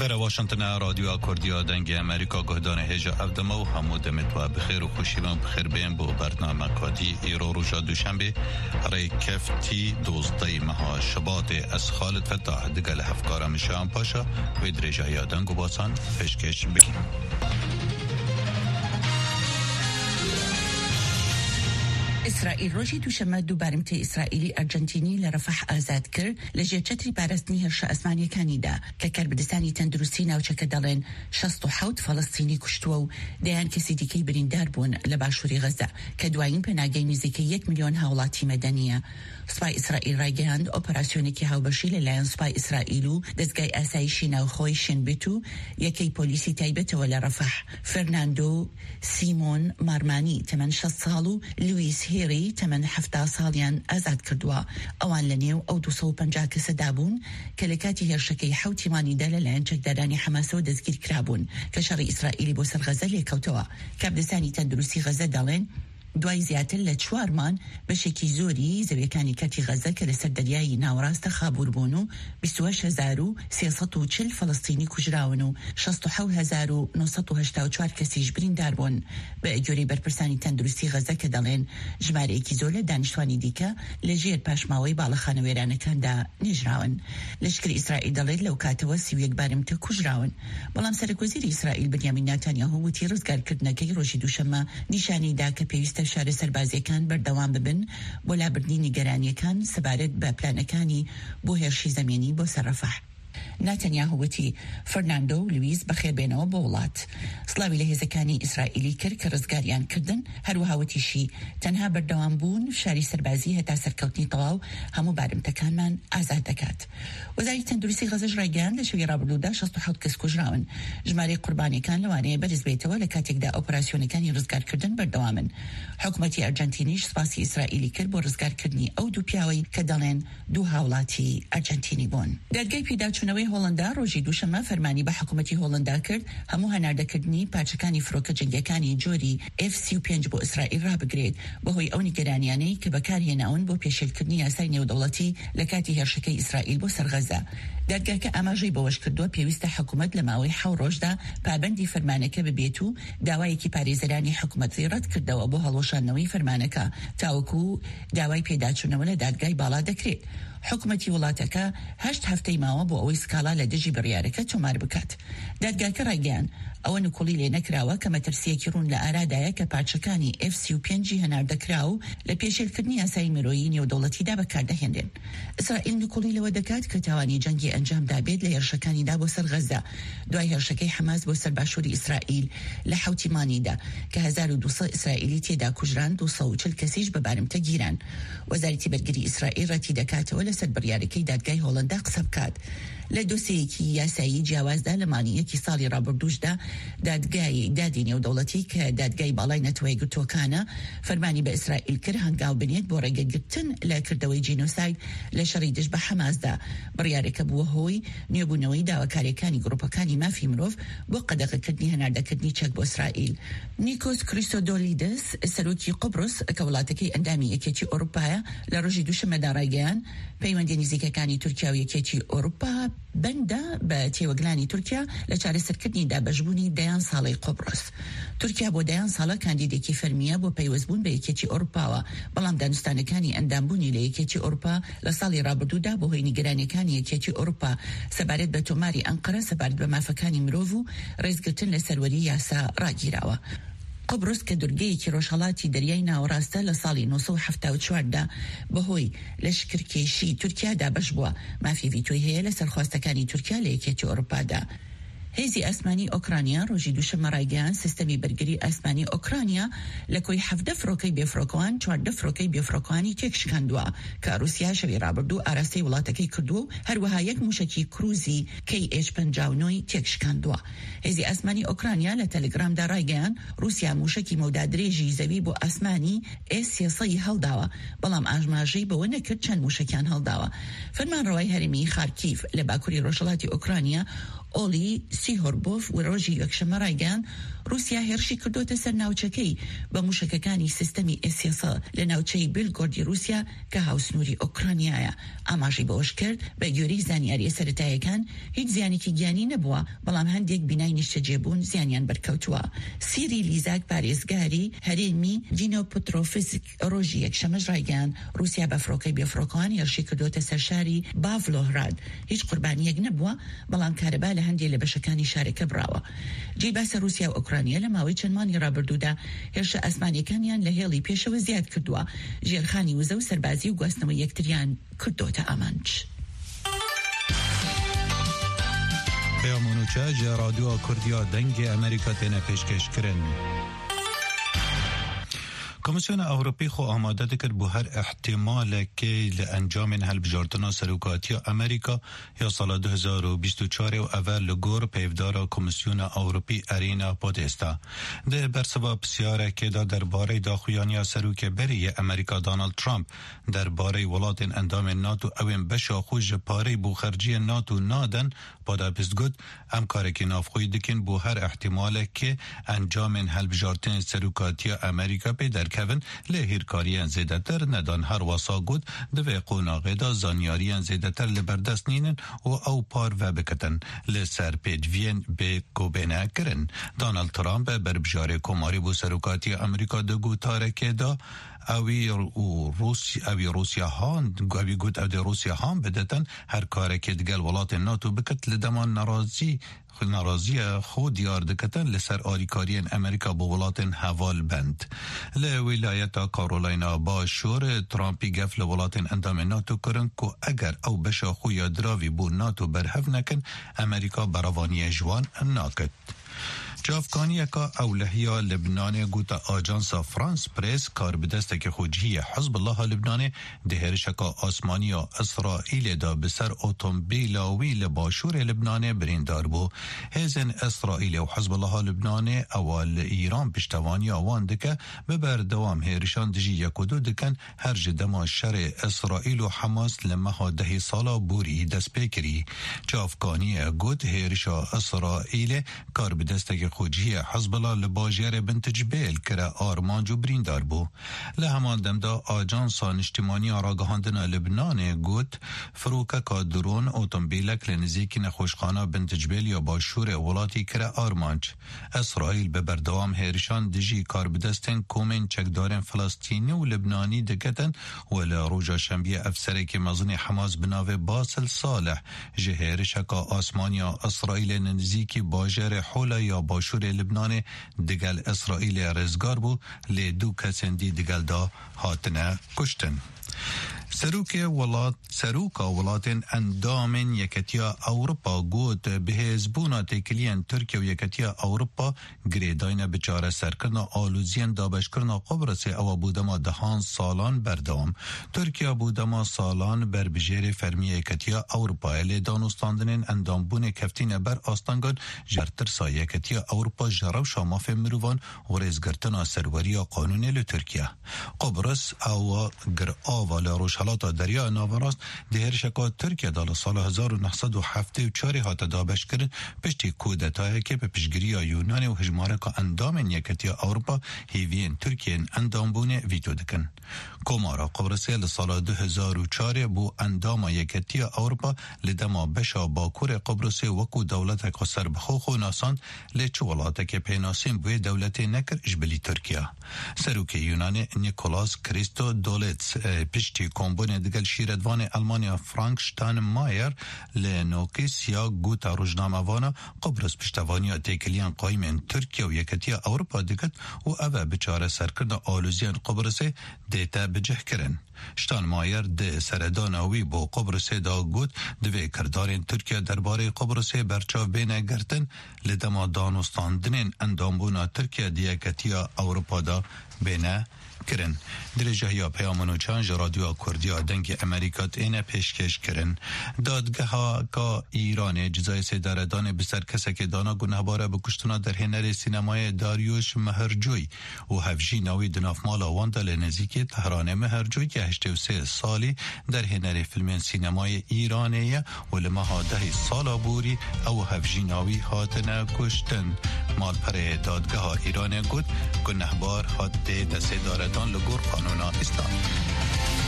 در واشنگتن رادیو کردیا دنگ امریکا گهدان هجا اقدم و حمود متوا بخیر و خوشیوان بخیر بین با برنامه کادی ایرو روژا دوشنبه رای کفتی دوزده مها شبات از خالد فتاح دگل هفکار مشان پاشا و درجه یادن گباسان فشکش بگیم. إسرائيل روجي دوشەمە دوو بارمتەی ئیسرائیلی ئەرجەنتینی لە ڕەفەح ئازاد کرد لەژێر چەتری پاراستنی هێرشە ئەسمانیەکانیدا کە کاربردستانی تەندروستی ناوچەکە دەڵێن 67 فەڵەستینی کوشتووە و دەیان کەسی دیکەی بریندار بوون لە باشووری غەزە کە دوایین پەناگەی نزیکەی 1 ملیۆن هاوڵاتی مەدەنیە. سوپای ئیسرائیل ڕایگەیاند ئۆپەراسیۆنێکی هاوبەشی لەلایەن سوپای ئیسرائیل و دەستگای ئاسایشی ناوخۆی شێنبێت و یەکەی پۆلیسی تایبەتەوە لە ڕەفەح فەرناندۆ سیمۆن مارمانی تەمەن 60 ساڵ و لوئیس هێری تەمەن 70 ساڵیان ئازاد کردووە. ئەوان لە نێو ئەو 250 کەسەدا بوون کە لە کاتی هێرشەکەی حوتیمانیدا لەلایەن چەکدارانی حەماسەوە دەستگیر کرابوون کە شەڕی ئیسرائیلی بۆ سەر غەزە لێکەوتەوە. کاربردستانی تەندروستی غەزە دەڵێن دوای زیاتر لە 4 مان بەشێکی زۆری زەویەکانی کاتی غەزە کە لەسەر دەریای ناوەڕاستە خابوور بوون و 28340 فەڵەستینی کوژراون و 67984 کەسیش بریندار بوون. بە ئەگۆری بەرپرسانی تەندروستی غەزە کە دەڵێن ژمارەیەکی زۆر لە دانیشتوانی دیکە لەژێر پاشماوەی باڵەخانە وێرانەکاندا نێژراون. لەشکری ئیسرائیل دەڵێت لەو کاتەوە 31 بارمتە کوژراون. بەڵام سەرۆکوەزیری ئیسرائیل بنیامین ناتانیاهو وتی ڕزگارکردنەکەی ڕۆژی دووشەمە نیشانیدا کە پێویستە شارە سەربازیەکان بەردەوام ببن بۆ لابردنی نیگەرانیەکان سەبارەت بە پلانەکانی بۆ هێرشی زەمینی بۆ سەر ڕەفەح. ناتانیاهو وتی فەرناندۆ و لوئیس بەخێربێنەوە بۆ وڵات. سڵاوی لە هێزەکانی ئیسرائیلی کرد کە ڕزگاریان کردن. هەروەها وتیشی تەنها بەردەوام بوون شاری سەربازی هەتا سەرکەوتنی تەواو هەموو بارمتەکانمان ئازاد دەکات. وەزاری تەندروستی غەزەش ڕایگەیاند لە شەوی ڕابردوودا 67 کەس کوژراون. ژمارەی قوربانیەکان لەوانەیە بەرز بێتەوە لە کاتێکدا ئۆپەراسیۆنەکانی ڕزگارکردن بەردەوامن. حکوومەتی ئەرجەنتینیش سپاسی ئیسرائیلی کرد بۆ ڕزگارکردنی ئەو دوو پیاوەی کە دەڵێن دوو هاوڵاتی ئەرجەنتینی بوون. دادگای پێداچوونەوەی هۆڵندا ڕۆژی دووشەمە فەرمانی بە حکوومەتی هۆڵندا کرد هەموو هەناردەکردنی پارچەکانی فرۆکە جەنگیەکانی جۆری F-35 بۆ ئیسرائیل ڕابگرێت بەهۆی ئەو نیگەرانیانەی کە بەکارهێناون بۆ پێشێلکردنی یاسای نێودەوڵەتی لە کاتی هێرشەکەی ئیسرائیل بۆ سەر غەزە. دادگاکە ئاماژەی بەوەش کردووە پێویستە حکوومەت لە ماوەی 7 ڕۆژدا پابەندی فەرمانەکە ببێت و داوایەکی پارێزەرانی حکوومەتی ڕەت کردەوە بۆ هەڵوەشاندنەوەی فەرمانەکە تاوەکو داوای پێداچوونەوە لە دادگای باڵا دەکرێت. حکوومەتی وڵاتەکە 8 هەفتەی ماوە بۆ ئەوەی سکاڵا لە دژی بڕیارەکە تۆمار بکات. دادگاکە ڕایگەیاند ئەوە نکۆڵی لێ نەکراوە کە مەترسیەکی ڕوون لە ئارادایە کە پارچەکانی F-35 هەناردەکرا و لە پێشێلکردنی یاسای مرۆیی نێودەوڵەتیدا بەکاردەهێنرێن. ئیسرائیل نکۆڵی لەوە دەکات کە تاوانی جەنگی ئەنجامدا بێت لە هێرشەکانیدا بۆ سەر غەزە دوای هێرشەکەی حەماس بۆ سەر باشووری ئیسرائیل لە حوتیمانیدا کە 1200 ئیسرائیلی تێدا کوژران 240 کەسیش بە بارمتە گیران. وەزارەتی بەرگری ئیسرائیل ڕەتی دەکاتەوە لەسەر بڕیارەکەی دادگای هۆڵندا قسە بکات. لە دۆسەیەکی یاسایی جیاوازدا لە مانیەکی ساڵی ڕابردووشدا دادگای دادی نێودەوڵەتی کە دادگای باڵای نەتەوەی گرتوەکانە فەرمانی بە ئیسرائیل کرد هەنگاو بنێت بۆ ڕێگەگرتن لە کردەوەی جینۆساید لە شەڕی دژ بە حەماسدا. بڕیارەکە بووە هۆی نوێبوونەوەی داواکاریەکانی گروپەکانی مافی مرۆڤ بۆ قەدەغەکردنی هەناردەکردنی چەک بۆ ئیسرائیل. نیکۆس کریستۆدۆلیدس سەرۆکی قوبڕس کە وڵاتەکەی ئەندامی یەکێتی ئۆروپایە لە ڕۆژی دووشەمەدا ڕایگەیاند پەیوەندی نزیکەکانی تورکیا و یەکێتی ئۆروپا بەندە بە تێوەگلانی تورکیا لە چارەسەرکردنی دابەشبوونی 10 ساڵەی قوبڕس. تورکیا بۆ 10 ساڵە کاندیدێکی فەرمیە بۆ پەیوەستبوون بە یەکێتی ئۆروپاوە بەڵام دانوستانەکانی ئەندامبوونی لە یەکێتی ئۆروپا لە ساڵی ڕابردوودا بۆ هۆی نیگەرانیەکانی یەکێتی ئۆروپا سەبارەت بە تۆماری ئەنقەرە سەبارەت بە مافەکانی مرۆڤ و ڕێزگرتن لە سەروەری یاسا ڕاگیراوە. قبرس کە دورگەیەکی ڕۆژهەڵاتی دەریای ناوەڕاستە لە ساڵی 1974دا بەهۆی لەشکرکێشی تورکیا دابەش بووە. مافی ڤیتۆی هەیە لە سەرخواستەکانی تورکیا لە یەکێتی ئۆروپادا. هێزی ئاسمانی ئۆکرانیا ڕۆژی دووشەمە ڕایگەیاند سیستەمی بەرگری ئاسمانی ئۆکرانیا لە کۆی 17 فڕۆکەی بێفڕۆکەوان 14 فڕۆکەی بێفڕۆکەوانی تێکشکاندووە کە رووسیا شەوی ڕابردوو ئاراستەی وڵاتەکەی کردووە و هەروەها یەک موشکی کروزی KH-59 تێکشکاندووە. هێزی ئاسمانی ئۆکرانیا لە تەلگرامدا ڕایگەیاند رووسیا موشکی مەودادرێژی زەوی بۆ ئاسمانی S-300 هەڵداوە بەڵام ئاژماژەی بەوە نەکرد چەند موشکیان هەڵداوە. فەرمانڕەوای هەرێمی خارکیف لە باکووری ڕۆژهەڵاتی ئۆکرانیا ئۆلی سیهۆربۆف و ڕۆژی یەکشەمە ڕایگەیاند رووسیا هێرشی کردوتە سەر ناوچەکەی بە موشکەکانی سیستەمی ئێسیاسە لە ناوچەی بیلگۆردی رووسیا کە هاوسنووری ئۆکرانیایە. ئاماژی بەوەش کرد بە گوێرەی زانیاریە سەرەتاییەکان هیچ زیانێکی گیانی نەبووە، بەڵام هەندێک بینای نیشتەجێبوون زیانیان بەرکەوتووە. سیری لیزاک پارێزگاری هەرێمی جینۆپترۆفیزیک ڕۆژی یەکشەمەش ڕایگەیاند رووسیا بە فڕۆکەی بێفڕۆکەوان هێرشی کردوتە سەر شاری باڤلۆهراد. هیچ قوربانیەک نەبووە، بەڵام کارەبا لە هەندێک لە بەشەکانی شارەکە بڕاوە. جێباسە رووسیا و ئۆکرانیا لە ماوەی چەند مانگی ڕابردوودا هێرشە ئاسمانیەکانیان لە هێڵی پێشەوە زیاد کردووە. ژێرخانی وزە و سەربازی و گواستنەوەی یەکتریان کردوتە ئامانج. پیامونوچە جە رادیۆ کوردیا دەنگی ئەمریکا تێنە پێشکەشکردن. کمیسیون ئەوروپی خۆ ئامادە دەکرد بۆ هەر احتیمالێکی لە ئەنجامên هەڵبژاردنا سەرۆکاتیە ئەمریکا یا ساڵا 2024 و ئەڤە لە گۆڕ پێیفدارا کمیسیۆنە ئەوروپی ئەرینا پۆدێستا. دە بەرسەبا پرسیارێکێدا دەربارەی داخویانیا سەرۆکێبەریە ئەمریکا دۆناڵد ترامپ دەربارەی وڵاتên ئەندامên ناتو ئەوێن بەشا خۆ ji پارەی بۆ خەرجیە ناتو نادەن، پاداپست گوت ئەم کارێکی نافخۆی دکن بۆ هەر احتیمالێکی ئەنجامên هەڵبژاردنên سەرۆکاتیە ئەمریکا پێ دەرکەون لە هیرکاریان زێدەتر نەدان هەر وەسا گوت divê qonağêda zanyariyan zêdetir li berdest nînin û ew par vebikitin li ser pêdiviyên bêkobêne kirin. Donald Trump berbijارê komarî bû serokatiya Amerîka di gotarekê da evî Rusya han got ew dê Rusya han bidetin her karekê digel welatên NATO bikit li dema ناراضیه خود دیار دکتن لسر آریکاریین امریکا با ولاتن هوال بند. لولایت کارولاینا باشور ترامپی گف لولاتن اندام ناتو کرن که اگر او بشا خویا دراوی بو ناتو برهف نکن امریکا براوانی جوان ناکد. جافکانیه که اولهیا لبنان گوتا آجانسا فرانس پریس کار بدسته که خوجهی حزب الله لبنان دهرشه که آسمانیا اسرائیل دا بسر اوتومبیلاوی لباشور لبنان بریندار بو. هزن اسرائیل و حزب الله لبنان اول ایران پشتوانی آوان دکه ببر دوام هرشان دجی یک و دو دکن هر جدما شر اسرائیل و حماس لمها 10 سالا بوری دست بکری. جافکانیه گوت هرشا اسرائیل کار بدسته که خوجی حزب الله لباجر بنت جبیل کرا آرمانج و بریندار بو. لهمان دمدا آجانسا نشتیمانی آراگهاندن لبنان گوت فروکه که درون اوتومبیلک لنزیکی نخوشخانه بنت جبیل یا باشور ولاتی کرا آرمانج. اسرائیل به بردوام هیرشان دجی کار بدستن کومن چکدارن فلسطینی و لبنانی دکتن ولا روجا شنبیه افسره که مزن حماس بناوه باسل صالح جهیرشکا آسمانیا اسرائیل نزیکی باجر حولا یا باشور لبنان دگل اسرائیل رزگار بو لی دو کسندی دگل دا هاتنه کشتن. سروکا ولاتن اندامن یکتیا اوروپا گوت به حزبونا تکلین ترکیه و یکتیا اوروپا گریداین بچاره سرکرنا آلوزین دابشکرنا قبرس او بودما دهان سالان بردام. ترکیه بودما سالان بر بجیر فرمی یکتیا اوروپا الی دانستاندنین اندامبون کفتین بر آستانگان جرترسا یکتیا اوروپا جراو شاماف مروان و رزگرتنا سروری قانونی لترکیه. قبرس او گر آوال روشالات دریا ناوراست دهر شکا ترکیه دال سال 1974 هات دابش کرد پشتی کودتایی که به پیشگیری یونان و هجماره که اندام یکتی اروپا هیوین ترکیه اندام بونه ویتو دکن. کمارا قبرسی لسال 2004 بو اندام یکتی اروپا لدما بشا باکور قبرسی وکو دولت قصر بخوخو ناسان لچولاته که پیناسین بوی دولت نکر اجبلی ترکیه. سروک یونان نیکولاس کریستو دولت پشتی کمبون دگل شیردوان المانیا فرانکشتاین مایر لنوکیس یا گوتا روزنامه وانا قبرس پشتوانی تکلیان قایمین ترکیه و یکتی اروپا دگت و اوه بچاره سرکرد آلوزیان قبرسه دیتا بجه کرن. شتان مایر ده سردانوی با قبرسه دا گوت دوی کردارین ترکیه درباره قبرسه برچاو بینه گرتن لدما دانستاندنین اندامبونا ترکیه دیکتی اروپا دا بینه کرن. درجه یا پیامونو چانج رادیو کردیا دنگ امریکات اینه پیشکش کرن. دادگاه ها که ایران جزای سیداردان بسر کسی که دانا گنهباره بکشتنا در هنر سینمای داریوش مهرجوی و هفجی نوی دناف مالا وانده لنزیکی تهران مهرجوی که 83 سالی در هنر فیلم سینمای ایرانیه و لمها 10 سالا بوری او هفجیناوی هاتنه کشتن. مال پر دادگاه ایران گود گنهبار هات دست داردان لگور قانون اسلام.